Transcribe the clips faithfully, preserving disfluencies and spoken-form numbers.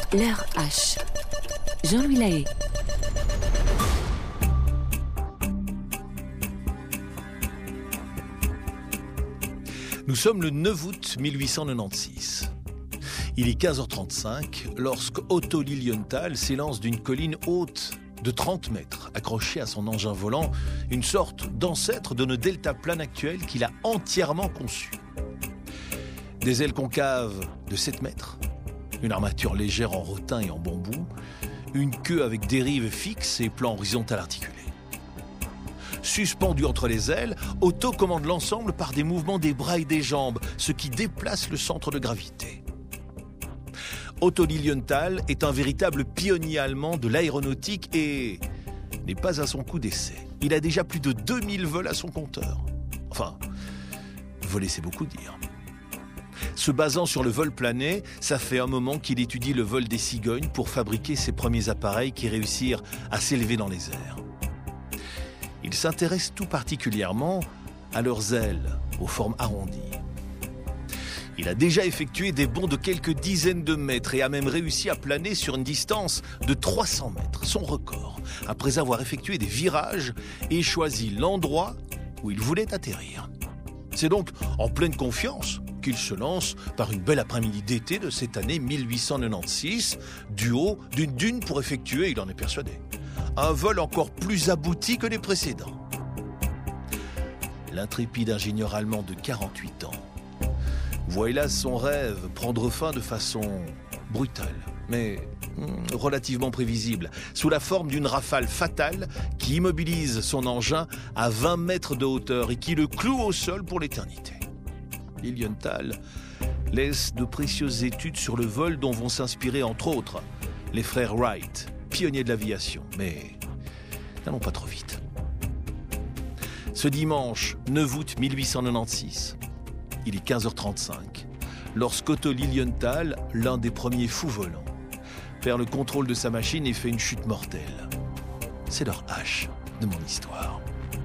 L'heure H. Jean-Louis Lahaye. Nous sommes le neuf août mille huit cent quatre-vingt-seize. Il est quinze heures trente-cinq lorsque Otto Lilienthal s'élance d'une colline haute de trente mètres, accroché à son engin volant, une sorte d'ancêtre de nos deltaplanes actuels qu'il a entièrement conçu. Des ailes concaves de sept mètres, une armature légère en rotin et en bambou, une queue avec dérive fixe et plan horizontal articulé. Suspendu entre les ailes, Otto commande l'ensemble par des mouvements des bras et des jambes, ce qui déplace le centre de gravité. Otto Lilienthal est un véritable pionnier allemand de l'aéronautique et n'est pas à son coup d'essai. Il a déjà plus de deux mille vols à son compteur. Enfin, voler c'est beaucoup dire. Se basant sur le vol plané, ça fait un moment qu'il étudie le vol des cigognes pour fabriquer ses premiers appareils qui réussirent à s'élever dans les airs. Il s'intéresse tout particulièrement à leurs ailes, aux formes arrondies. Il a déjà effectué des bonds de quelques dizaines de mètres et a même réussi à planer sur une distance de trois cents mètres, son record, après avoir effectué des virages et choisi l'endroit où il voulait atterrir. C'est donc en pleine confiance qu'il se lance par une belle après-midi d'été de cette année mille huit cent quatre-vingt-seize, du haut d'une dune pour effectuer, il en est persuadé, un vol encore plus abouti que les précédents. L'intrépide ingénieur allemand de quarante-huit ans voit hélas son rêve prendre fin de façon brutale, mais hmm, relativement prévisible, sous la forme d'une rafale fatale qui immobilise son engin à vingt mètres de hauteur et qui le cloue au sol pour l'éternité. Lilienthal laisse de précieuses études sur le vol dont vont s'inspirer entre autres les frères Wright, pionniers de l'aviation, mais n'allons pas trop vite. Ce dimanche neuf août mille huit cent quatre-vingt-seize, il est quinze heures trente-cinq, lorsqu'Otto Lilienthal, l'un des premiers fous volants, perd le contrôle de sa machine et fait une chute mortelle. C'est l'heure H de mon histoire.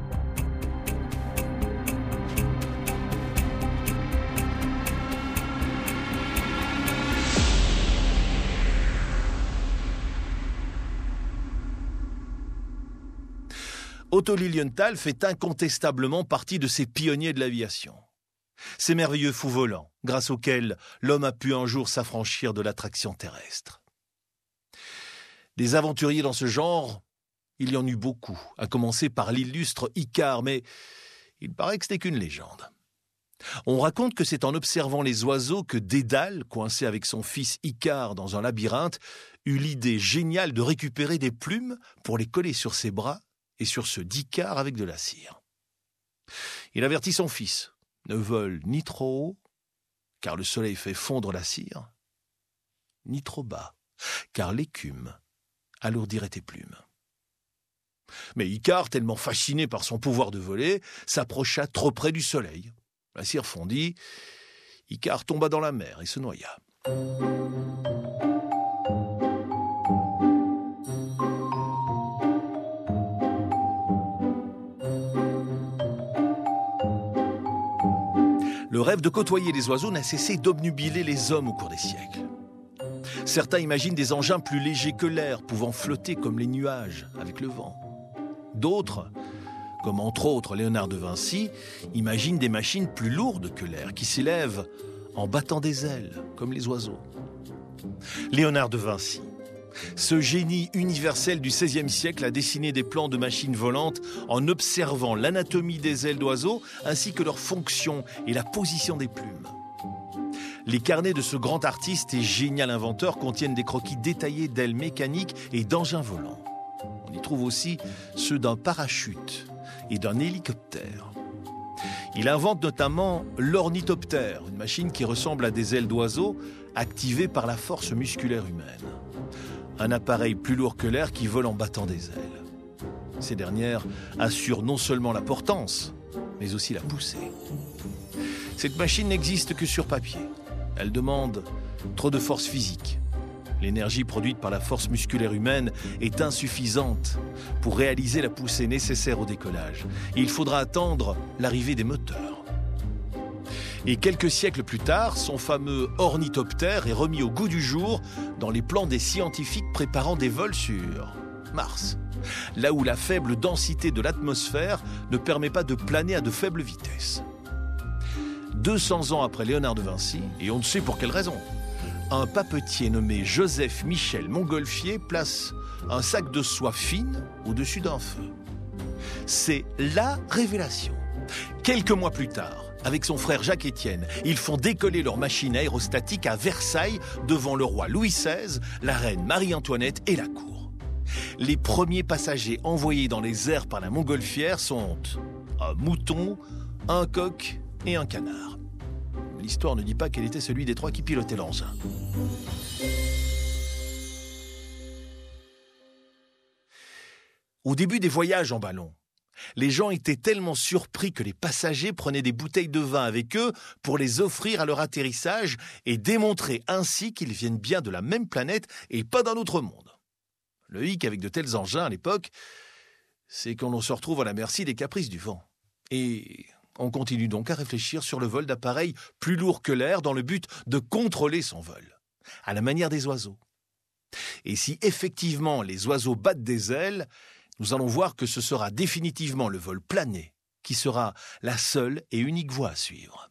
Otto Lilienthal fait incontestablement partie de ces pionniers de l'aviation. Ces merveilleux fous volants, grâce auxquels l'homme a pu un jour s'affranchir de l'attraction terrestre. Des aventuriers dans ce genre, il y en eut beaucoup, à commencer par l'illustre Icare, mais il paraît que ce n'est qu'une légende. On raconte que c'est en observant les oiseaux que Dédale, coincé avec son fils Icare dans un labyrinthe, eut l'idée géniale de récupérer des plumes pour les coller sur ses bras et sur ceux d'Icare avec de la cire. Il avertit son fils, ne vole ni trop haut, car le soleil fait fondre la cire, ni trop bas, car l'écume alourdirait tes plumes. Mais Icare, tellement fasciné par son pouvoir de voler, s'approcha trop près du soleil. La cire fondit, Icare tomba dans la mer et se noya. Le rêve de côtoyer les oiseaux n'a cessé d'obnubiler les hommes au cours des siècles. Certains imaginent des engins plus légers que l'air, pouvant flotter comme les nuages avec le vent. D'autres, comme entre autres Léonard de Vinci, imaginent des machines plus lourdes que l'air, qui s'élèvent en battant des ailes, comme les oiseaux. Léonard de Vinci, ce génie universel du seizième siècle, a dessiné des plans de machines volantes en observant l'anatomie des ailes d'oiseaux ainsi que leur fonction et la position des plumes. Les carnets de ce grand artiste et génial inventeur contiennent des croquis détaillés d'ailes mécaniques et d'engins volants. On y trouve aussi ceux d'un parachute et d'un hélicoptère. Il invente notamment l'ornithoptère, une machine qui ressemble à des ailes d'oiseau activées par la force musculaire humaine. Un appareil plus lourd que l'air qui vole en battant des ailes. Ces dernières assurent non seulement la portance, mais aussi la poussée. Cette machine n'existe que sur papier. Elle demande trop de force physique. L'énergie produite par la force musculaire humaine est insuffisante pour réaliser la poussée nécessaire au décollage. Et il faudra attendre l'arrivée des moteurs. Et quelques siècles plus tard, son fameux ornithoptère est remis au goût du jour dans les plans des scientifiques préparant des vols sur Mars, là où la faible densité de l'atmosphère ne permet pas de planer à de faibles vitesses. deux cents ans après Léonard de Vinci, et on ne sait pour quelle raison, un papetier nommé Joseph Michel Montgolfier place un sac de soie fine au-dessus d'un feu. C'est la révélation. Quelques mois plus tard, avec son frère Jacques-Étienne, ils font décoller leur machine aérostatique à Versailles devant le roi Louis seize, la reine Marie-Antoinette et la cour. Les premiers passagers envoyés dans les airs par la Montgolfière sont un mouton, un coq et un canard. L'histoire ne dit pas quel était celui des trois qui pilotait l'engin. Au début des voyages en ballon, les gens étaient tellement surpris que les passagers prenaient des bouteilles de vin avec eux pour les offrir à leur atterrissage et démontrer ainsi qu'ils viennent bien de la même planète et pas d'un autre monde. Le hic avec de tels engins à l'époque, c'est qu'on se retrouve à la merci des caprices du vent. Et on continue donc à réfléchir sur le vol d'appareils plus lourds que l'air dans le but de contrôler son vol, à la manière des oiseaux. Et si effectivement les oiseaux battent des ailes, nous allons voir que ce sera définitivement le vol plané qui sera la seule et unique voie à suivre.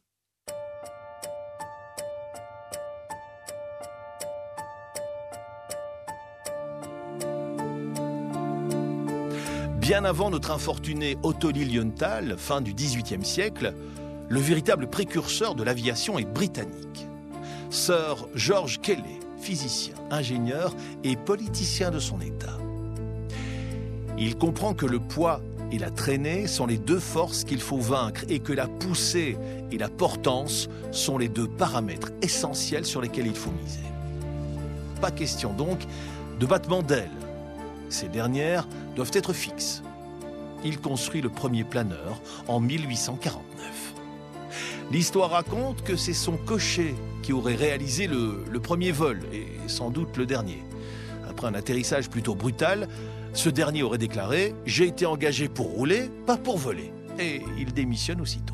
Bien avant notre infortuné Otto Lilienthal, fin du dix-huitième siècle, le véritable précurseur de l'aviation est britannique. Sir George Kelly, physicien, ingénieur et politicien de son État. Il comprend que le poids et la traînée sont les deux forces qu'il faut vaincre et que la poussée et la portance sont les deux paramètres essentiels sur lesquels il faut miser. Pas question donc de battement d'ailes. Ces dernières doivent être fixes. Il construit le premier planeur en mille huit cent quarante-neuf. L'histoire raconte que c'est son cocher qui aurait réalisé le, le premier vol, et sans doute le dernier. Après un atterrissage plutôt brutal, ce dernier aurait déclaré « J'ai été engagé pour rouler, pas pour voler ». Et il démissionne aussitôt.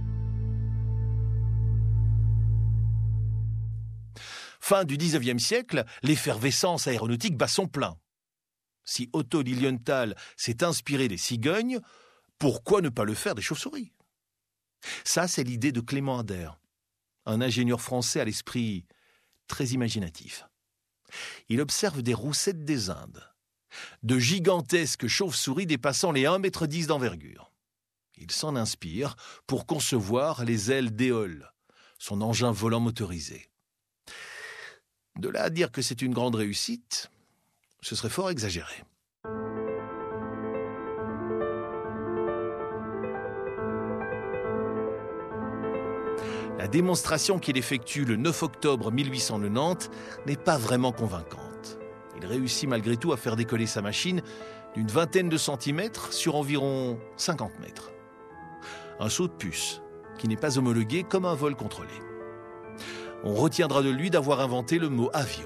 Fin du dix-neuvième siècle, l'effervescence aéronautique bat son plein. Si Otto Lilienthal s'est inspiré des cigognes, pourquoi ne pas le faire des chauves-souris? Ça, c'est l'idée de Clément Ader, un ingénieur français à l'esprit très imaginatif. Il observe des roussettes des Indes, de gigantesques chauves-souris dépassant les un mètre dix d'envergure. Il s'en inspire pour concevoir les ailes d'Éole, son engin volant motorisé. De là à dire que c'est une grande réussite, ce serait fort exagéré. La démonstration qu'il effectue le neuf octobre mille huit cent quatre-vingt-dix n'est pas vraiment convaincante. Il réussit malgré tout à faire décoller sa machine d'une vingtaine de centimètres sur environ cinquante mètres. Un saut de puce qui n'est pas homologué comme un vol contrôlé. On retiendra de lui d'avoir inventé le mot avion.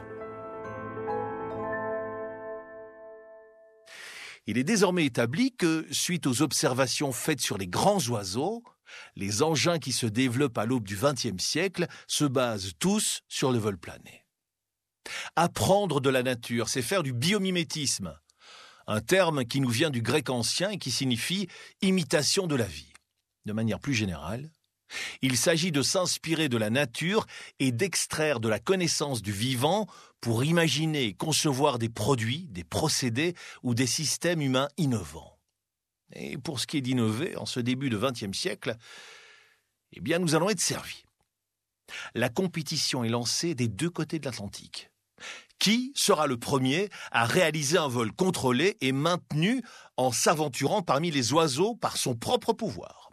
Il est désormais établi que, suite aux observations faites sur les grands oiseaux, les engins qui se développent à l'aube du vingtième siècle se basent tous sur le vol plané. Apprendre de la nature, c'est faire du biomimétisme, un terme qui nous vient du grec ancien et qui signifie imitation de la vie. De manière plus générale, il s'agit de s'inspirer de la nature et d'extraire de la connaissance du vivant pour imaginer et concevoir des produits, des procédés ou des systèmes humains innovants. Et pour ce qui est d'innover, en ce début de vingtième siècle, eh bien nous allons être servis. La compétition est lancée des deux côtés de l'Atlantique. Qui sera le premier à réaliser un vol contrôlé et maintenu en s'aventurant parmi les oiseaux par son propre pouvoir?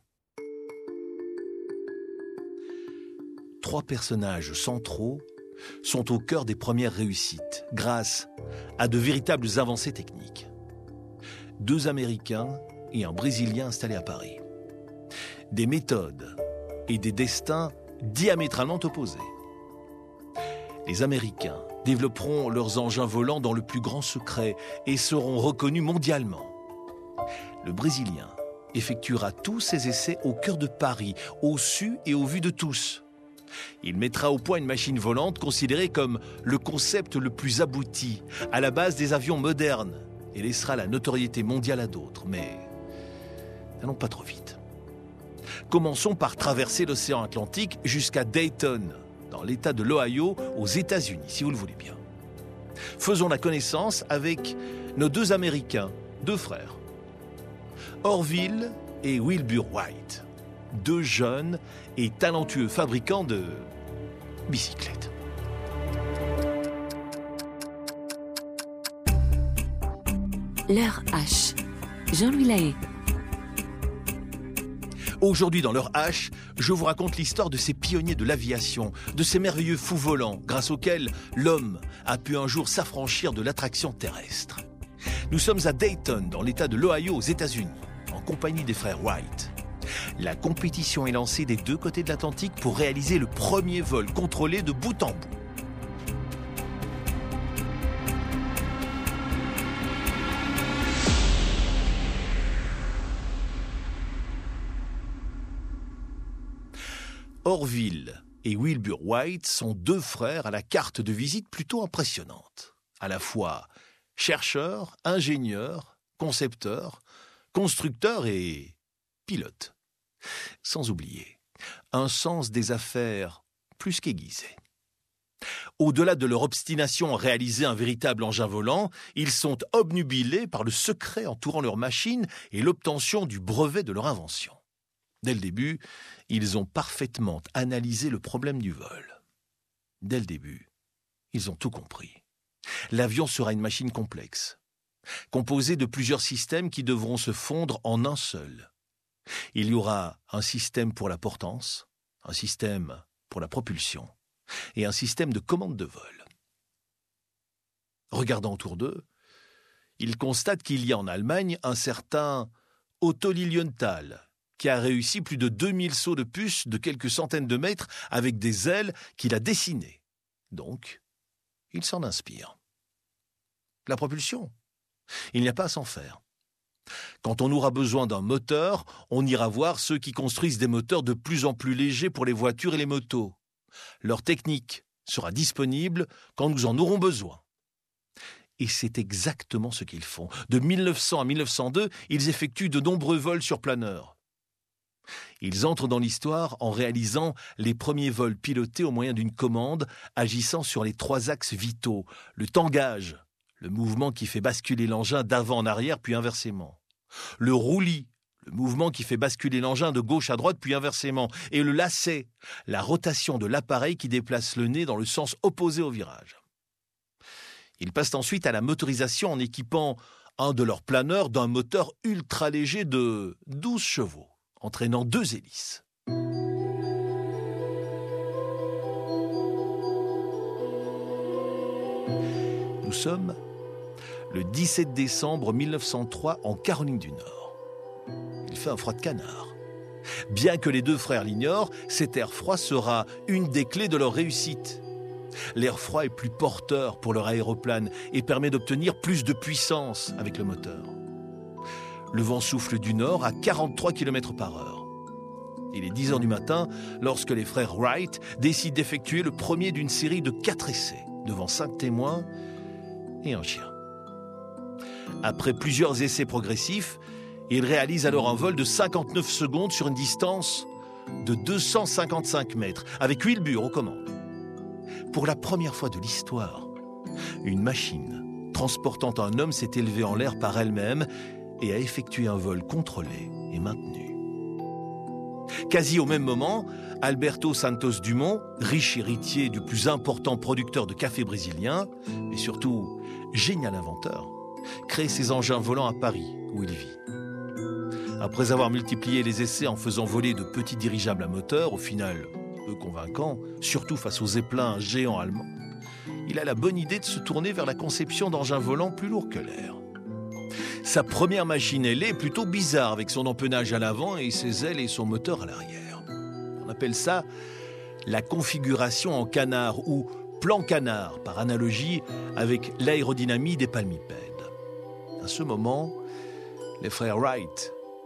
Trois personnages centraux sont au cœur des premières réussites, grâce à de véritables avancées techniques. Deux Américains et un Brésilien installés à Paris. Des méthodes et des destins diamétralement opposés. Les Américains développeront leurs engins volants dans le plus grand secret et seront reconnus mondialement. Le Brésilien effectuera tous ses essais au cœur de Paris, au su et au vu de tous. Il mettra au point une machine volante considérée comme le concept le plus abouti, à la base des avions modernes, et laissera la notoriété mondiale à d'autres. Mais n'allons pas trop vite. Commençons par traverser l'océan Atlantique jusqu'à Dayton, dans l'État de l'Ohio, aux États-Unis, si vous le voulez bien. Faisons la connaissance avec nos deux Américains, deux frères, Orville et Wilbur Wright, deux jeunes et talentueux fabricants de bicyclettes. L'heure H. Jean-Louis Lahaye. Aujourd'hui, dans l'heure H, je vous raconte l'histoire de ces pionniers de l'aviation, de ces merveilleux fous volants, grâce auxquels l'homme a pu un jour s'affranchir de l'attraction terrestre. Nous sommes à Dayton, dans l'État de l'Ohio, aux États-Unis, en compagnie des frères Wright. La compétition est lancée des deux côtés de l'Atlantique pour réaliser le premier vol contrôlé de bout en bout. Orville et Wilbur Wright sont deux frères à la carte de visite plutôt impressionnante. À la fois chercheurs, ingénieurs, concepteurs, constructeurs et pilotes. Sans oublier un sens des affaires plus qu'aiguisé. Au-delà de leur obstination à réaliser un véritable engin volant, ils sont obnubilés par le secret entourant leur machine et l'obtention du brevet de leur invention. Dès le début, ils ont parfaitement analysé le problème du vol. Dès le début, ils ont tout compris. L'avion sera une machine complexe, composée de plusieurs systèmes qui devront se fondre en un seul. Il y aura un système pour la portance, un système pour la propulsion et un système de commande de vol. Regardant autour d'eux, ils constatent qu'il y a en Allemagne un certain Otto Lilienthal, qui a réussi plus de deux mille sauts de puce de quelques centaines de mètres avec des ailes qu'il a dessinées. Donc, il s'en inspire. La propulsion, il n'y a pas à s'en faire. Quand on aura besoin d'un moteur, on ira voir ceux qui construisent des moteurs de plus en plus légers pour les voitures et les motos. Leur technique sera disponible quand nous en aurons besoin. Et c'est exactement ce qu'ils font. De mille neuf cents à mille neuf cent deux, ils effectuent de nombreux vols sur planeur. Ils entrent dans l'histoire en réalisant les premiers vols pilotés au moyen d'une commande agissant sur les trois axes vitaux, le tangage, le mouvement qui fait basculer l'engin d'avant en arrière puis inversement, le roulis, le mouvement qui fait basculer l'engin de gauche à droite puis inversement, et le lacet, la rotation de l'appareil qui déplace le nez dans le sens opposé au virage. Ils passent ensuite à la motorisation en équipant un de leurs planeurs d'un moteur ultra léger de douze chevaux. Entraînant deux hélices. Nous sommes le dix-sept décembre mille neuf cent trois en Caroline du Nord. Il fait un froid de canard. Bien que les deux frères l'ignorent, cet air froid sera une des clés de leur réussite. L'air froid est plus porteur pour leur aéroplane et permet d'obtenir plus de puissance avec le moteur. Le vent souffle du nord à quarante-trois kilomètres par heure. Il est dix heures du matin lorsque les frères Wright décident d'effectuer le premier d'une série de quatre essais, devant cinq témoins et un chien. Après plusieurs essais progressifs, ils réalisent alors un vol de cinquante-neuf secondes sur une distance de deux cent cinquante-cinq mètres, avec Wilbur aux commandes. Pour la première fois de l'histoire, une machine transportant un homme s'est élevée en l'air par elle-même et a effectué un vol contrôlé et maintenu. Quasi au même moment, Alberto Santos Dumont, riche héritier du plus important producteur de café brésilien, mais surtout génial inventeur, crée ses engins volants à Paris, où il vit. Après avoir multiplié les essais en faisant voler de petits dirigeables à moteur, au final peu convaincants, surtout face aux zeppelins géants allemands, il a la bonne idée de se tourner vers la conception d'engins volants plus lourds que l'air. Sa première machine ailée est plutôt bizarre avec son empennage à l'avant et ses ailes et son moteur à l'arrière. On appelle ça la configuration en canard ou plan canard par analogie avec l'aérodynamie des palmipèdes. À ce moment, les frères Wright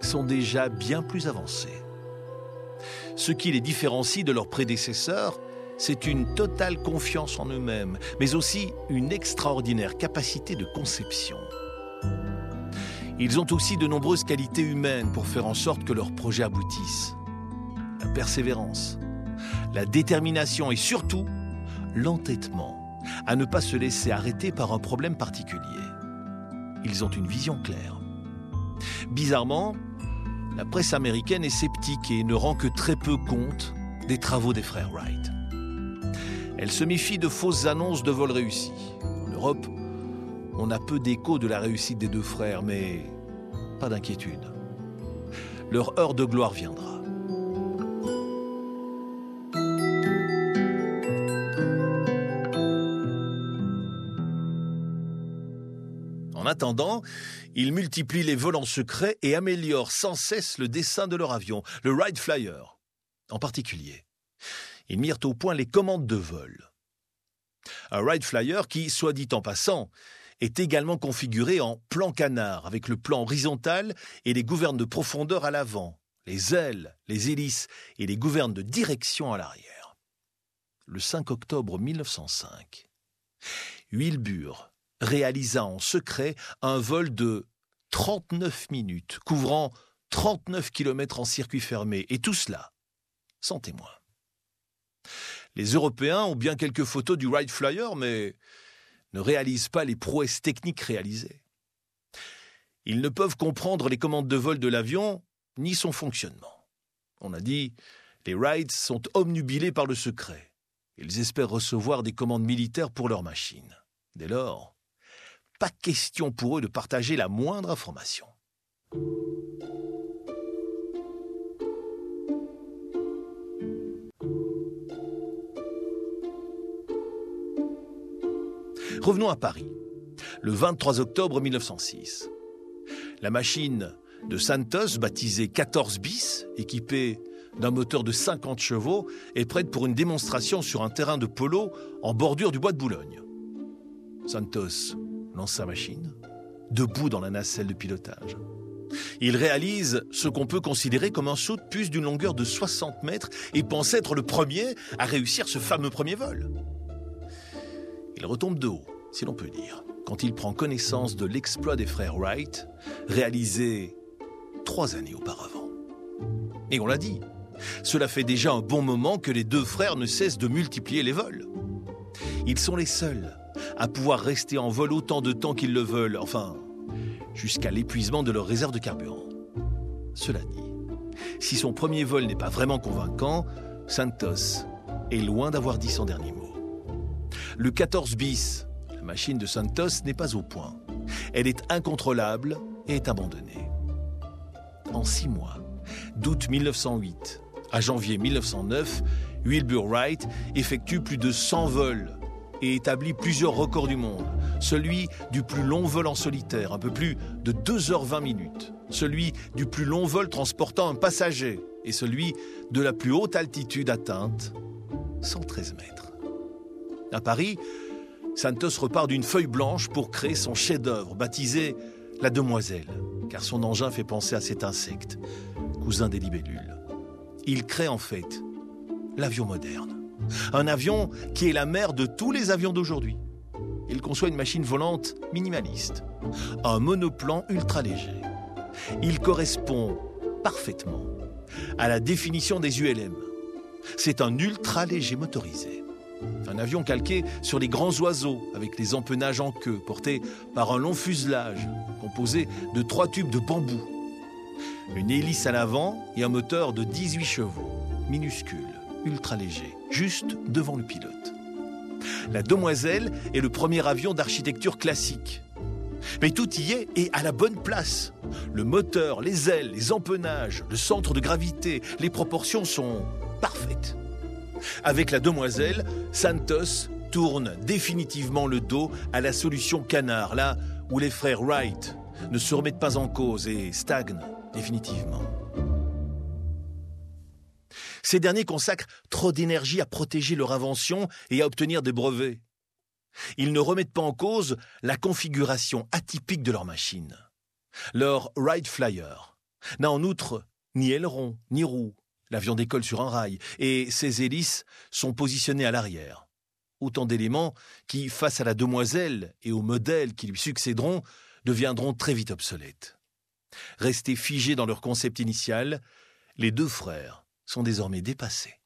sont déjà bien plus avancés. Ce qui les différencie de leurs prédécesseurs, c'est une totale confiance en eux-mêmes, mais aussi une extraordinaire capacité de conception. Ils ont aussi de nombreuses qualités humaines pour faire en sorte que leurs projets aboutissent. La persévérance, la détermination et surtout l'entêtement à ne pas se laisser arrêter par un problème particulier. Ils ont une vision claire. Bizarrement, la presse américaine est sceptique et ne rend que très peu compte des travaux des frères Wright. Elle se méfie de fausses annonces de vols réussis. En Europe, on a peu d'écho de la réussite des deux frères, mais pas d'inquiétude. Leur heure de gloire viendra. En attendant, ils multiplient les vols en secret et améliorent sans cesse le dessin de leur avion, le Wright Flyer, en particulier. Ils mirent au point les commandes de vol. Un Wright Flyer qui, soit dit en passant, est également configuré en plan canard, avec le plan horizontal et les gouvernes de profondeur à l'avant, les ailes, les hélices et les gouvernes de direction à l'arrière. Le cinq octobre mille neuf cent cinq, Wilbur réalisa en secret un vol de trente-neuf minutes, couvrant trente-neuf kilomètres en circuit fermé, et tout cela sans témoin. Les Européens ont bien quelques photos du Wright Flyer, mais ne réalisent pas les prouesses techniques réalisées. Ils ne peuvent comprendre les commandes de vol de l'avion, ni son fonctionnement. On a dit, les Wrights sont obnubilés par le secret. Ils espèrent recevoir des commandes militaires pour leur machine. Dès lors, pas question pour eux de partager la moindre information. Revenons à Paris, le vingt-trois octobre mille neuf cent six. La machine de Santos, baptisée quatorze bis, équipée d'un moteur de cinquante chevaux, est prête pour une démonstration sur un terrain de polo en bordure du bois de Boulogne. Santos lance sa machine, debout dans la nacelle de pilotage. Il réalise ce qu'on peut considérer comme un saut de puce d'une longueur de soixante mètres et pense être le premier à réussir ce fameux premier vol. Il retombe de haut, si l'on peut dire, quand il prend connaissance de l'exploit des frères Wright, réalisé trois années auparavant. Et on l'a dit, cela fait déjà un bon moment que les deux frères ne cessent de multiplier les vols. Ils sont les seuls à pouvoir rester en vol autant de temps qu'ils le veulent, enfin, jusqu'à l'épuisement de leur réserve de carburant. Cela dit, si son premier vol n'est pas vraiment convaincant, Santos est loin d'avoir dit son dernier mot. Le quatorze bis, la machine de Santos, n'est pas au point. Elle est incontrôlable et est abandonnée. En six mois, d'août mille neuf cent huit à janvier mille neuf cent neuf, Wilbur Wright effectue plus de cent vols et établit plusieurs records du monde. Celui du plus long vol en solitaire, un peu plus de deux heures vingt minutes. Celui du plus long vol transportant un passager et celui de la plus haute altitude atteinte, cent treize mètres. À Paris, Santos repart d'une feuille blanche pour créer son chef-d'œuvre, baptisé la Demoiselle, car son engin fait penser à cet insecte, cousin des libellules. Il crée en fait l'avion moderne. Un avion qui est la mère de tous les avions d'aujourd'hui. Il conçoit une machine volante minimaliste, un monoplan ultra léger. Il correspond parfaitement à la définition des U L M. C'est un ultra léger motorisé. Un avion calqué sur les grands oiseaux avec les empennages en queue, porté par un long fuselage composé de trois tubes de bambou. Une hélice à l'avant et un moteur de dix-huit chevaux, minuscule, ultra léger, juste devant le pilote. La Demoiselle est le premier avion d'architecture classique. Mais tout y est et à la bonne place. Le moteur, les ailes, les empennages, le centre de gravité, les proportions sont parfaites. Avec la Demoiselle, Santos tourne définitivement le dos à la solution canard, là où les frères Wright ne se remettent pas en cause et stagnent définitivement. Ces derniers consacrent trop d'énergie à protéger leur invention et à obtenir des brevets. Ils ne remettent pas en cause la configuration atypique de leur machine. Leur Wright Flyer n'a en outre ni aileron, ni roue. L'avion décolle sur un rail et ses hélices sont positionnées à l'arrière. Autant d'éléments qui, face à la demoiselle et aux modèles qui lui succéderont, deviendront très vite obsolètes. Restés figés dans leur concept initial, les deux frères sont désormais dépassés.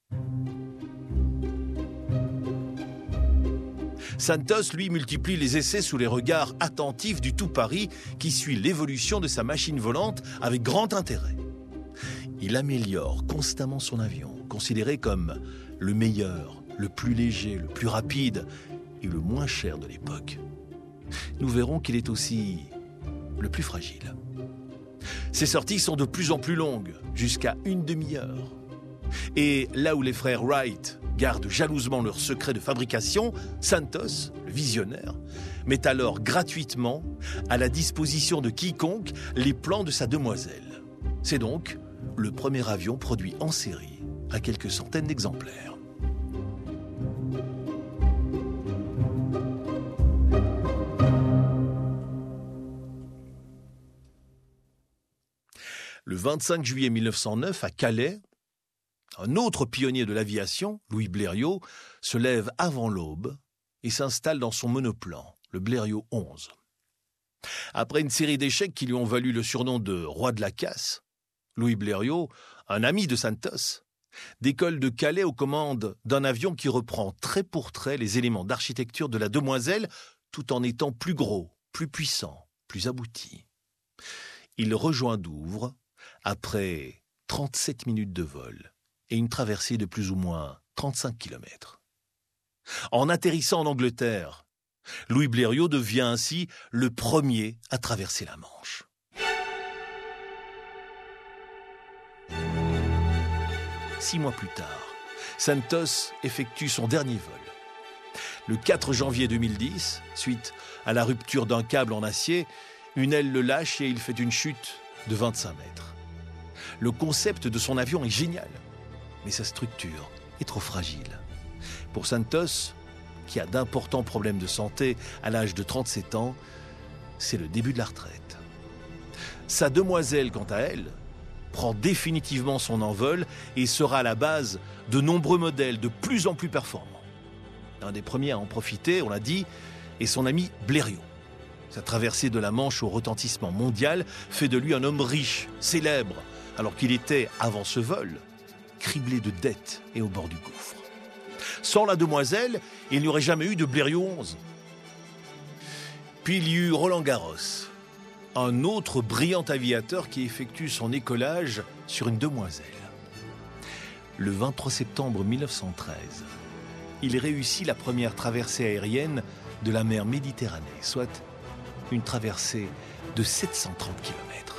Santos, lui, multiplie les essais sous les regards attentifs du tout Paris qui suit l'évolution de sa machine volante avec grand intérêt. Il améliore constamment son avion, considéré comme le meilleur, le plus léger, le plus rapide et le moins cher de l'époque. Nous verrons qu'il est aussi le plus fragile. Ses sorties sont de plus en plus longues, jusqu'à une demi-heure. Et là où les frères Wright gardent jalousement leur secret de fabrication, Santos, le visionnaire, met alors gratuitement à la disposition de quiconque les plans de sa demoiselle. C'est donc le premier avion produit en série à quelques centaines d'exemplaires. Le vingt-cinq juillet mille neuf cent neuf, à Calais, un autre pionnier de l'aviation, Louis Blériot, se lève avant l'aube et s'installe dans son monoplan, le Blériot onze. Après une série d'échecs qui lui ont valu le surnom de « roi de la casse », Louis Blériot, un ami de Santos, décolle de Calais aux commandes d'un avion qui reprend trait pour trait les éléments d'architecture de la demoiselle, tout en étant plus gros, plus puissant, plus abouti. Il rejoint Douvres après trente-sept minutes de vol et une traversée de plus ou moins trente-cinq kilomètres. En atterrissant en Angleterre, Louis Blériot devient ainsi le premier à traverser la Manche. Six mois plus tard, Santos effectue son dernier vol. Le quatre janvier deux mille dix, suite à la rupture d'un câble en acier, une aile le lâche et il fait une chute de vingt-cinq mètres. Le concept de son avion est génial, mais sa structure est trop fragile. Pour Santos, qui a d'importants problèmes de santé à l'âge de trente-sept ans, c'est le début de la retraite. Sa demoiselle, quant à elle, prend définitivement son envol et sera à la base de nombreux modèles de plus en plus performants. Un des premiers à en profiter, on l'a dit, est son ami Blériot. Sa traversée de la Manche au retentissement mondial fait de lui un homme riche, célèbre, alors qu'il était, avant ce vol, criblé de dettes et au bord du gouffre. Sans la demoiselle, il n'y aurait jamais eu de Blériot onze. Puis il y eut Roland Garros, un autre brillant aviateur qui effectue son écolage sur une demoiselle. Le vingt-trois septembre mille neuf cent treize, il réussit la première traversée aérienne de la mer Méditerranée, soit une traversée de sept cent trente kilomètres.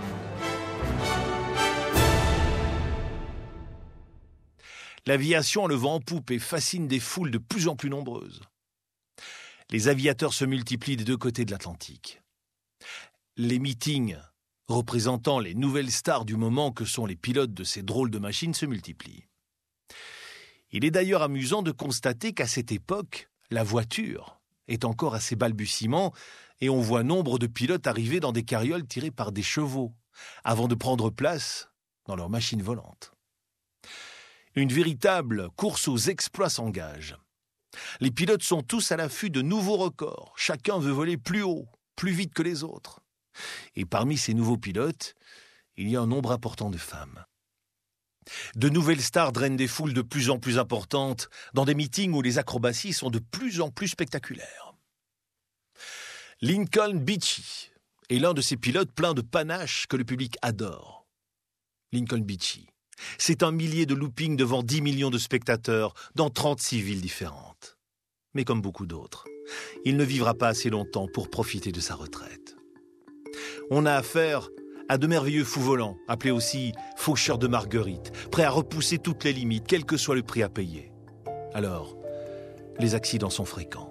L'aviation a le vent en poupe et fascine des foules de plus en plus nombreuses. Les aviateurs se multiplient des deux côtés de l'Atlantique. Les meetings représentant les nouvelles stars du moment que sont les pilotes de ces drôles de machines se multiplient. Il est d'ailleurs amusant de constater qu'à cette époque, la voiture est encore à ses balbutiements et on voit nombre de pilotes arriver dans des carrioles tirées par des chevaux avant de prendre place dans leurs machines volantes. Une véritable course aux exploits s'engage. Les pilotes sont tous à l'affût de nouveaux records. Chacun veut voler plus haut, plus vite que les autres. Et parmi ces nouveaux pilotes, il y a un nombre important de femmes. De nouvelles stars drainent des foules de plus en plus importantes dans des meetings où les acrobaties sont de plus en plus spectaculaires. Lincoln Beachey est l'un de ces pilotes pleins de panache que le public adore. Lincoln Beachey, c'est un millier de loopings devant dix millions de spectateurs dans trente-six villes différentes. Mais comme beaucoup d'autres, il ne vivra pas assez longtemps pour profiter de sa retraite. On a affaire à de merveilleux fous volants, appelés aussi faucheurs de marguerite, prêts à repousser toutes les limites, quel que soit le prix à payer. Alors, les accidents sont fréquents.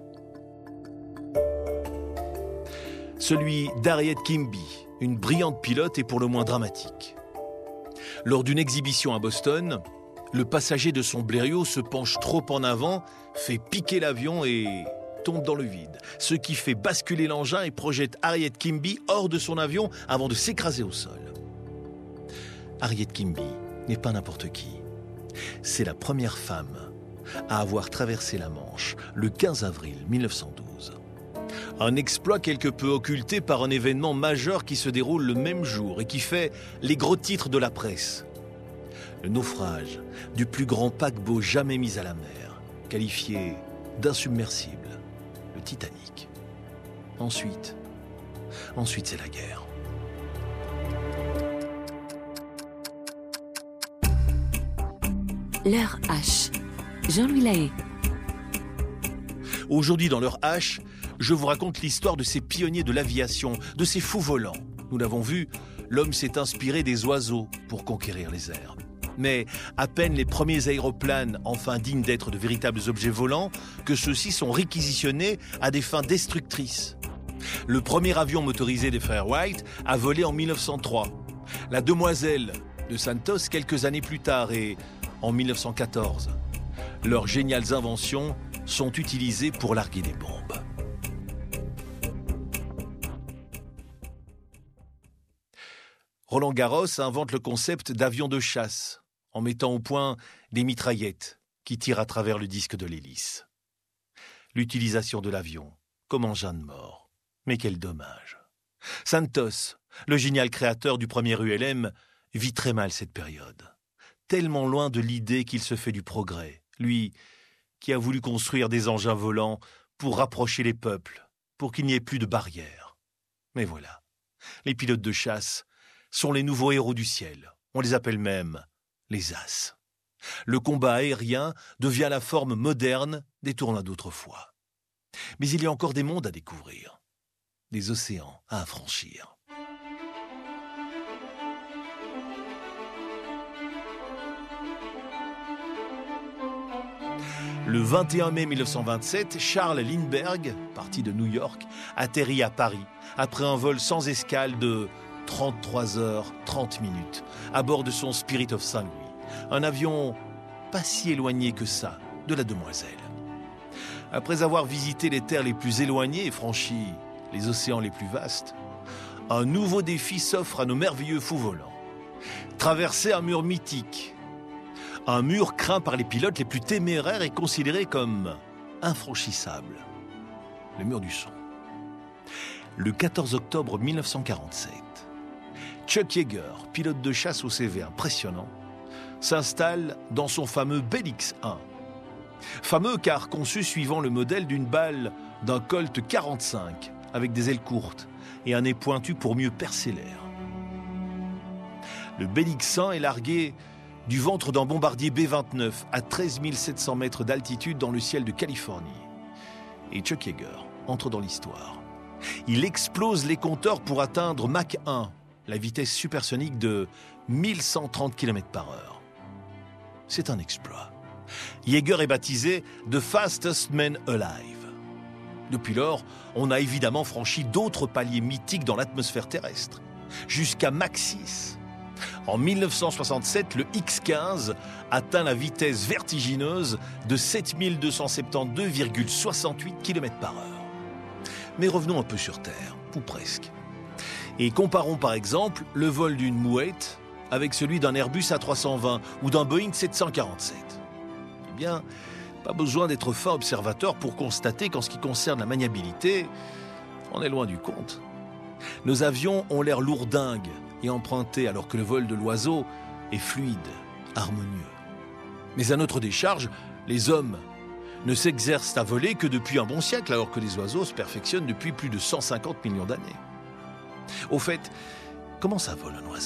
Celui d'Harriet Quimby, une brillante pilote, est pour le moins dramatique. Lors d'une exhibition à Boston, le passager de son Blériot se penche trop en avant, fait piquer l'avion et tombe dans le vide, ce qui fait basculer l'engin et projette Harriet Quimby hors de son avion avant de s'écraser au sol. Harriet Quimby n'est pas n'importe qui. C'est la première femme à avoir traversé la Manche le quinze avril mille neuf cent douze. Un exploit quelque peu occulté par un événement majeur qui se déroule le même jour et qui fait les gros titres de la presse. Le naufrage du plus grand paquebot jamais mis à la mer, qualifié d'insubmersible, le Titanic. Ensuite, ensuite c'est la guerre. L'heure H. Jean-Louis Lahaye. Aujourd'hui, dans l'heure H, je vous raconte l'histoire de ces pionniers de l'aviation, de ces fous volants. Nous l'avons vu, l'homme s'est inspiré des oiseaux pour conquérir les airs. Mais à peine les premiers aéroplanes, enfin dignes d'être de véritables objets volants, que ceux-ci sont réquisitionnés à des fins destructrices. Le premier avion motorisé des frères Wright a volé en mille neuf cent trois. La Demoiselle de Santos quelques années plus tard et en mille neuf cent quatorze. Leurs géniales inventions sont utilisées pour larguer des bombes. Roland Garros invente le concept d'avion de chasse en mettant au point des mitraillettes qui tirent à travers le disque de l'hélice. L'utilisation de l'avion comme engin de mort. Mais quel dommage. Santos, le génial créateur du premier U L M, vit très mal cette période. Tellement loin de l'idée qu'il se fait du progrès. Lui, qui a voulu construire des engins volants pour rapprocher les peuples, pour qu'il n'y ait plus de barrières. Mais voilà, les pilotes de chasse sont les nouveaux héros du ciel. On les appelle même les as. Le combat aérien devient la forme moderne des tournois d'autrefois. Mais il y a encore des mondes à découvrir, des océans à affranchir. Le vingt et un mai mille neuf cent vingt-sept, Charles Lindbergh, parti de New York, atterrit à Paris après un vol sans escale de trente-trois heures trente minutes à bord de son Spirit of Saint-Louis, un avion pas si éloigné que ça de la Demoiselle. Après avoir visité les terres les plus éloignées et franchi les océans les plus vastes, un nouveau défi s'offre à nos merveilleux fous volants. Traverser un mur mythique. Un mur craint par les pilotes les plus téméraires et considéré comme infranchissable. Le mur du son. Le quatorze octobre mille neuf cent quarante-sept, Chuck Yeager, pilote de chasse au C V impressionnant, s'installe dans son fameux Bell X un. Fameux car conçu suivant le modèle d'une balle d'un Colt quarante-cinq, avec des ailes courtes et un nez pointu pour mieux percer l'air. Le Bell X un est largué du ventre d'un bombardier B vingt-neuf à treize mille sept cents mètres d'altitude dans le ciel de Californie. Et Chuck Yeager entre dans l'histoire. Il explose les compteurs pour atteindre Mach un, la vitesse supersonique de mille cent trente kilomètres par heure. C'est un exploit. Yeager est baptisé « The Fastest Man Alive ». Depuis lors, on a évidemment franchi d'autres paliers mythiques dans l'atmosphère terrestre, jusqu'à Mach six. En mille neuf cent soixante-sept, le X quinze atteint la vitesse vertigineuse de sept mille deux cent soixante-douze virgule soixante-huit kilomètres par heure. Mais revenons un peu sur Terre, ou presque. Et comparons par exemple le vol d'une mouette avec celui d'un Airbus A trois cent vingt ou d'un Boeing sept cent quarante-sept. Eh bien, pas besoin d'être fin observateur pour constater qu'en ce qui concerne la maniabilité, on est loin du compte. Nos avions ont l'air lourdingues et empruntés alors que le vol de l'oiseau est fluide, harmonieux. Mais à notre décharge, les hommes ne s'exercent à voler que depuis un bon siècle alors que les oiseaux se perfectionnent depuis plus de cent cinquante millions d'années. Au fait, comment ça vole un oiseau ?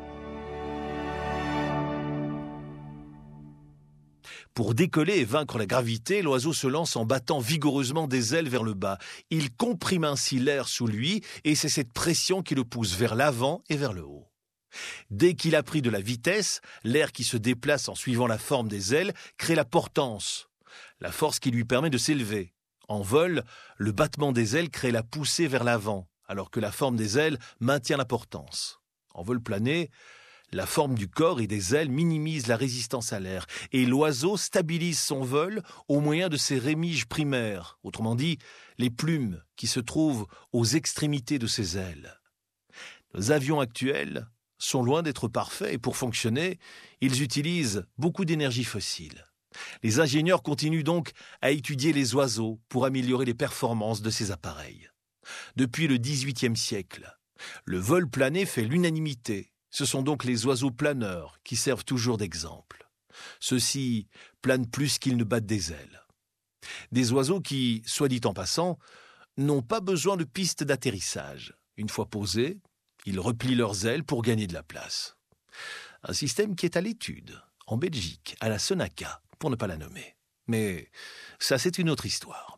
Pour décoller et vaincre la gravité, l'oiseau se lance en battant vigoureusement des ailes vers le bas. Il comprime ainsi l'air sous lui et c'est cette pression qui le pousse vers l'avant et vers le haut. Dès qu'il a pris de la vitesse, l'air qui se déplace en suivant la forme des ailes crée la portance, la force qui lui permet de s'élever. En vol, le battement des ailes crée la poussée vers l'avant, alors que la forme des ailes maintient la portance. En vol plané, la forme du corps et des ailes minimise la résistance à l'air et l'oiseau stabilise son vol au moyen de ses rémiges primaires, autrement dit, les plumes qui se trouvent aux extrémités de ses ailes. Nos avions actuels sont loin d'être parfaits et pour fonctionner, ils utilisent beaucoup d'énergie fossile. Les ingénieurs continuent donc à étudier les oiseaux pour améliorer les performances de ces appareils. Depuis le dix-huitième siècle, le vol plané fait l'unanimité. Ce sont donc les oiseaux planeurs qui servent toujours d'exemple. Ceux-ci planent plus qu'ils ne battent des ailes. Des oiseaux qui, soit dit en passant, n'ont pas besoin de pistes d'atterrissage. Une fois posés, ils replient leurs ailes pour gagner de la place. Un système qui est à l'étude, en Belgique, à la Sonaca, pour ne pas la nommer. Mais ça, c'est une autre histoire.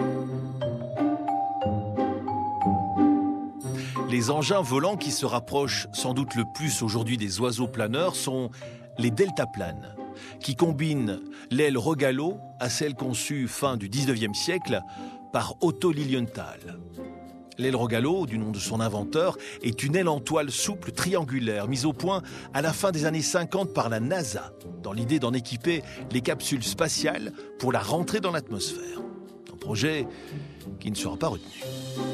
Les engins volants qui se rapprochent sans doute le plus aujourd'hui des oiseaux planeurs sont les deltaplanes, qui combinent l'aile Rogallo à celle conçue fin du dix-neuvième siècle par Otto Lilienthal. L'aile Rogallo, du nom de son inventeur, est une aile en toile souple triangulaire mise au point à la fin des années cinquante par la NASA, dans l'idée d'en équiper les capsules spatiales pour la rentrée dans l'atmosphère. Un projet qui ne sera pas retenu.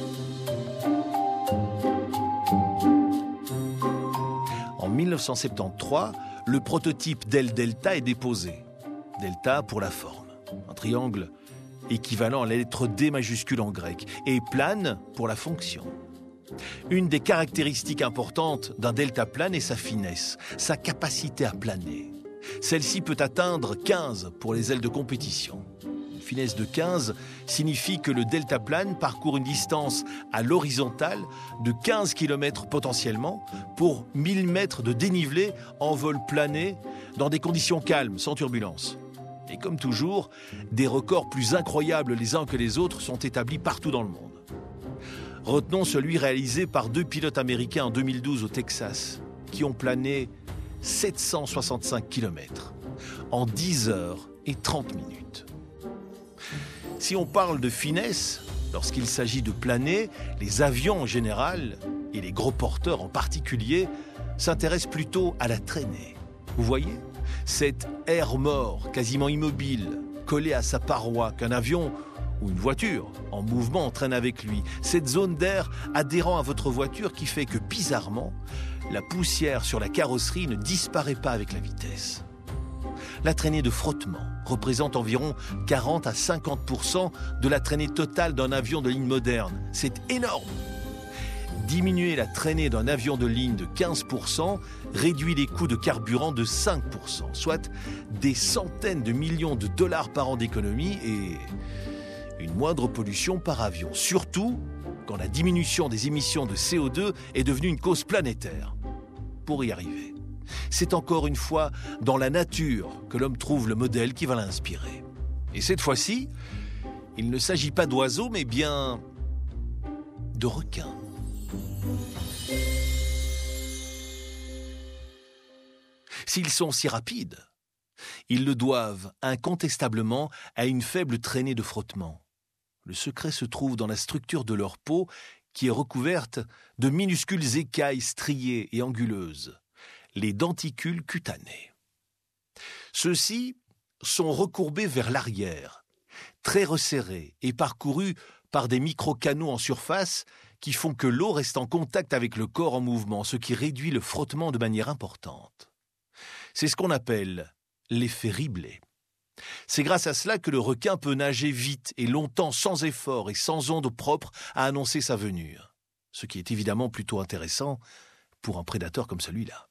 En mille neuf cent soixante-treize, le prototype d'aile Delta est déposé. Delta pour la forme, un triangle équivalent à la lettre D majuscule en grec, et plane pour la fonction. Une des caractéristiques importantes d'un deltaplane est sa finesse, sa capacité à planer. Celle-ci peut atteindre quinze pour les ailes de compétition. Une finesse de quinze signifie que le deltaplane parcourt une distance à l'horizontale de quinze kilomètres potentiellement pour mille mètres de dénivelé en vol plané dans des conditions calmes, sans turbulence. Et comme toujours, des records plus incroyables les uns que les autres sont établis partout dans le monde. Retenons celui réalisé par deux pilotes américains en deux mille douze au Texas, qui ont plané sept cent soixante-cinq kilomètres en dix heures et trente minutes. Si on parle de finesse, lorsqu'il s'agit de planer, les avions en général, et les gros porteurs en particulier, s'intéressent plutôt à la traînée. Vous voyez ? Cet air mort, quasiment immobile, collé à sa paroi qu'un avion ou une voiture en mouvement entraîne avec lui. Cette zone d'air adhérant à votre voiture qui fait que, bizarrement, la poussière sur la carrosserie ne disparaît pas avec la vitesse. La traînée de frottement représente environ quarante à cinquante pour cent de la traînée totale d'un avion de ligne moderne. C'est énorme! Diminuer la traînée d'un avion de ligne de quinze pour cent réduit les coûts de carburant de cinq pour cent, soit des centaines de millions de dollars par an d'économie et une moindre pollution par avion. Surtout quand la diminution des émissions de C O deux est devenue une cause planétaire. Pour y arriver, c'est encore une fois dans la nature que l'homme trouve le modèle qui va l'inspirer. Et cette fois-ci, il ne s'agit pas d'oiseaux, mais bien de requins. S'ils sont si rapides, ils le doivent incontestablement à une faible traînée de frottement. Le secret se trouve dans la structure de leur peau qui est recouverte de minuscules écailles striées et anguleuses, les denticules cutanés. Ceux-ci sont recourbés vers l'arrière, très resserrés et parcourus par des micro-canaux en surface qui font que l'eau reste en contact avec le corps en mouvement, ce qui réduit le frottement de manière importante. C'est ce qu'on appelle l'effet Riblet. C'est grâce à cela que le requin peut nager vite et longtemps sans effort et sans onde propre à annoncer sa venue, ce qui est évidemment plutôt intéressant pour un prédateur comme celui-là.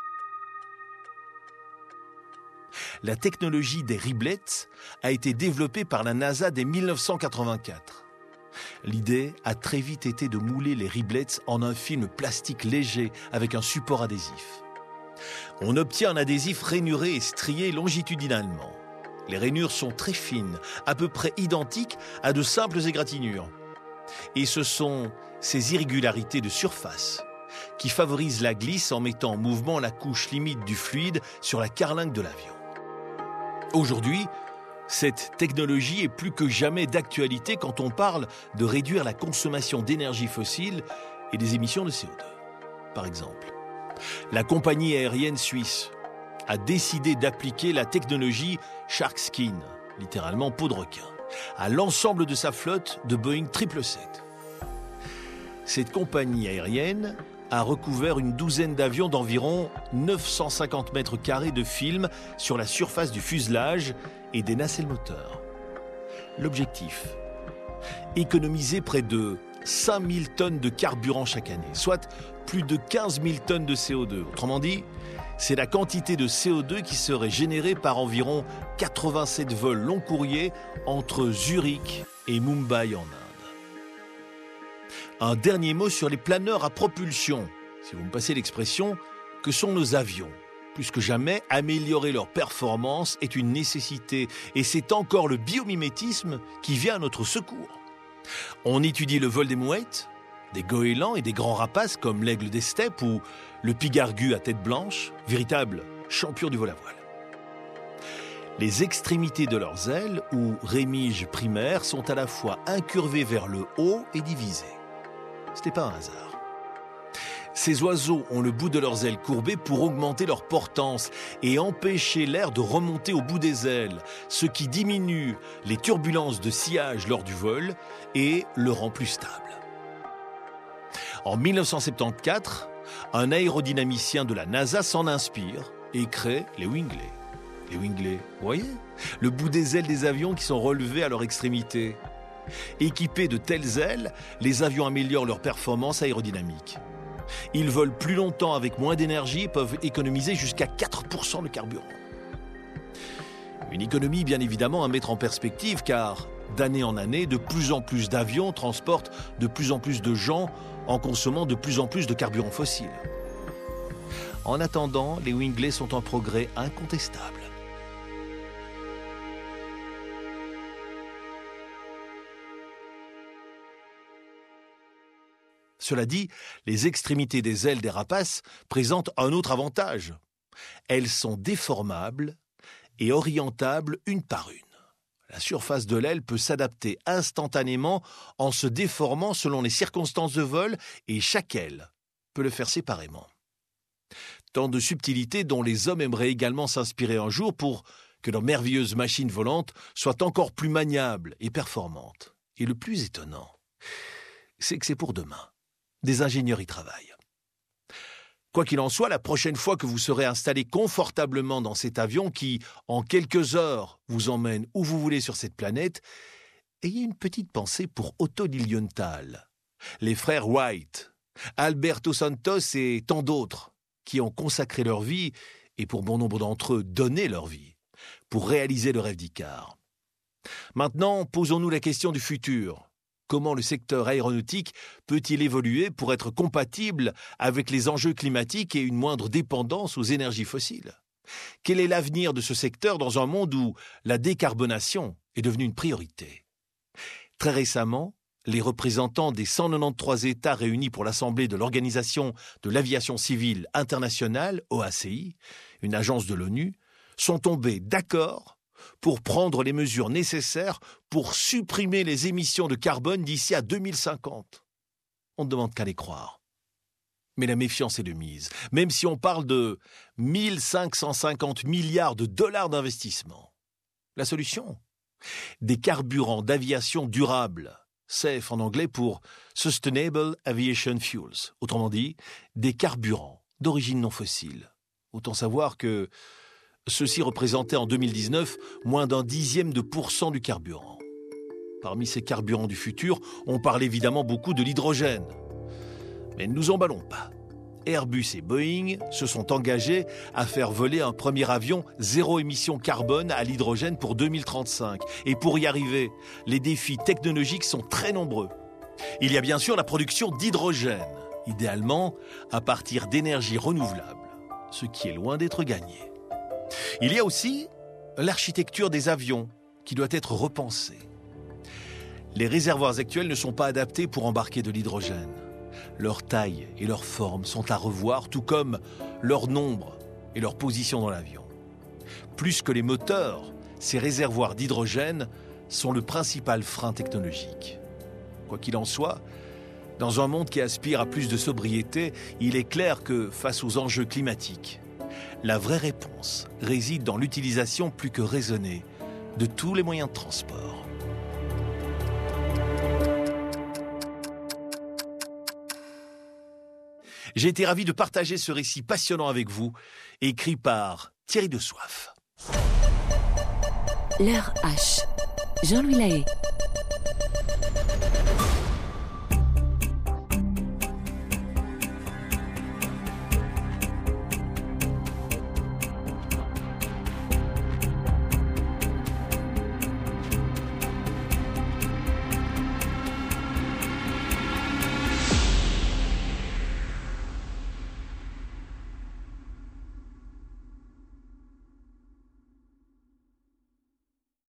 La technologie des riblets a été développée par la NASA dès mille neuf cent quatre-vingt-quatre. L'idée a très vite été de mouler les riblets en un film plastique léger avec un support adhésif. On obtient un adhésif rainuré et strié longitudinalement. Les rainures sont très fines, à peu près identiques à de simples égratignures. Et ce sont ces irrégularités de surface qui favorisent la glisse en mettant en mouvement la couche limite du fluide sur la carlingue de l'avion. Aujourd'hui, cette technologie est plus que jamais d'actualité quand on parle de réduire la consommation d'énergie fossile et des émissions de C O deux. Par exemple, la compagnie aérienne suisse a décidé d'appliquer la technologie Shark Skin, littéralement peau de requin, à l'ensemble de sa flotte de Boeing sept cent soixante-sept. Cette compagnie aérienne a recouvert une douzaine d'avions d'environ neuf cent cinquante mètres carrés de film sur la surface du fuselage et des nacelles moteurs. L'objectif, économiser près de cinq mille tonnes de carburant chaque année, soit plus de quinze mille tonnes de C O deux. Autrement dit, c'est la quantité de C O deux qui serait générée par environ quatre-vingt-sept vols long courriers entre Zurich et Mumbai en Inde. Un dernier mot sur les planeurs à propulsion, si vous me passez l'expression, que sont nos avions. Plus que jamais, améliorer leur performance est une nécessité et c'est encore le biomimétisme qui vient à notre secours. On étudie le vol des mouettes, des goélands et des grands rapaces comme l'aigle des steppes ou le pigargu à tête blanche, véritable champion du vol à voile. Les extrémités de leurs ailes, ou rémiges primaires, sont à la fois incurvées vers le haut et divisées. Ce n'est pas un hasard. Ces oiseaux ont le bout de leurs ailes courbées pour augmenter leur portance et empêcher l'air de remonter au bout des ailes, ce qui diminue les turbulences de sillage lors du vol et le rend plus stable. En mille neuf cent soixante-quatorze, un aérodynamicien de la NASA s'en inspire et crée les winglets. Les winglets, vous voyez, le bout des ailes des avions qui sont relevés à leur extrémité. Équipés de telles ailes, les avions améliorent leur performance aérodynamique. Ils volent plus longtemps avec moins d'énergie et peuvent économiser jusqu'à quatre pour cent de carburant. Une économie bien évidemment à mettre en perspective car, d'année en année, de plus en plus d'avions transportent de plus en plus de gens en consommant de plus en plus de carburant fossile. En attendant, les winglets sont un progrès incontestable. Cela dit, les extrémités des ailes des rapaces présentent un autre avantage. Elles sont déformables et orientables une par une. La surface de l'aile peut s'adapter instantanément en se déformant selon les circonstances de vol et chaque aile peut le faire séparément. Tant de subtilités dont les hommes aimeraient également s'inspirer un jour pour que leurs merveilleuses machines volantes soient encore plus maniables et performantes. Et le plus étonnant, c'est que c'est pour demain. Des ingénieurs y travaillent. Quoi qu'il en soit, la prochaine fois que vous serez installé confortablement dans cet avion qui, en quelques heures, vous emmène où vous voulez sur cette planète, ayez une petite pensée pour Otto Lilienthal, les frères Wright, Alberto Santos et tant d'autres qui ont consacré leur vie, et pour bon nombre d'entre eux donné leur vie, pour réaliser le rêve d'Icare. Maintenant, posons-nous la question du futur. Comment le secteur aéronautique peut-il évoluer pour être compatible avec les enjeux climatiques et une moindre dépendance aux énergies fossiles? Quel est l'avenir de ce secteur dans un monde où la décarbonation est devenue une priorité? Très récemment, les représentants des cent quatre-vingt-treize États réunis pour l'Assemblée de l'Organisation de l'Aviation Civile Internationale, O A C I, une agence de l'ONU, sont tombés d'accord pour prendre les mesures nécessaires pour supprimer les émissions de carbone d'ici à deux mille cinquante. On ne demande qu'à les croire. Mais la méfiance est de mise, même si on parle de mille cinq cent cinquante milliards de dollars d'investissement. La solution ? Des carburants d'aviation durables, S A F en anglais pour Sustainable Aviation Fuels, autrement dit, des carburants d'origine non fossile. Autant savoir que ceux-ci représentaient en deux mille dix-neuf moins d'un dixième de pourcent du carburant. Parmi ces carburants du futur, on parle évidemment beaucoup de l'hydrogène. Mais ne nous emballons pas. Airbus et Boeing se sont engagés à faire voler un premier avion zéro émission carbone à l'hydrogène pour deux mille trente-cinq. Et pour y arriver, les défis technologiques sont très nombreux. Il y a bien sûr la production d'hydrogène, idéalement à partir d'énergies renouvelables, ce qui est loin d'être gagné. Il y a aussi l'architecture des avions qui doit être repensée. Les réservoirs actuels ne sont pas adaptés pour embarquer de l'hydrogène. Leur taille et leur forme sont à revoir, tout comme leur nombre et leur position dans l'avion. Plus que les moteurs, ces réservoirs d'hydrogène sont le principal frein technologique. Quoi qu'il en soit, dans un monde qui aspire à plus de sobriété, il est clair que face aux enjeux climatiques, la vraie réponse réside dans l'utilisation plus que raisonnée de tous les moyens de transport. J'ai été ravi de partager ce récit passionnant avec vous, écrit par Thierry Desoif. L'heure H. Jean-Louis Lahaye.